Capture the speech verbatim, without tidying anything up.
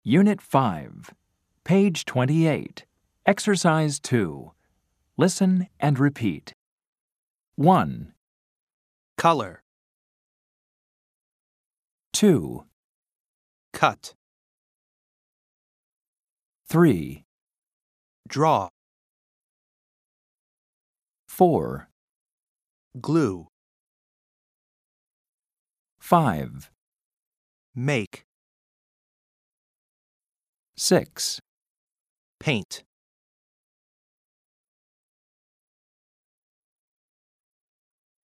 Unit five, page twenty-eight, Exercise two. Listen and repeat. one, Color. two, Cut. three, Draw. four, Glue. five, Make. six, Paint.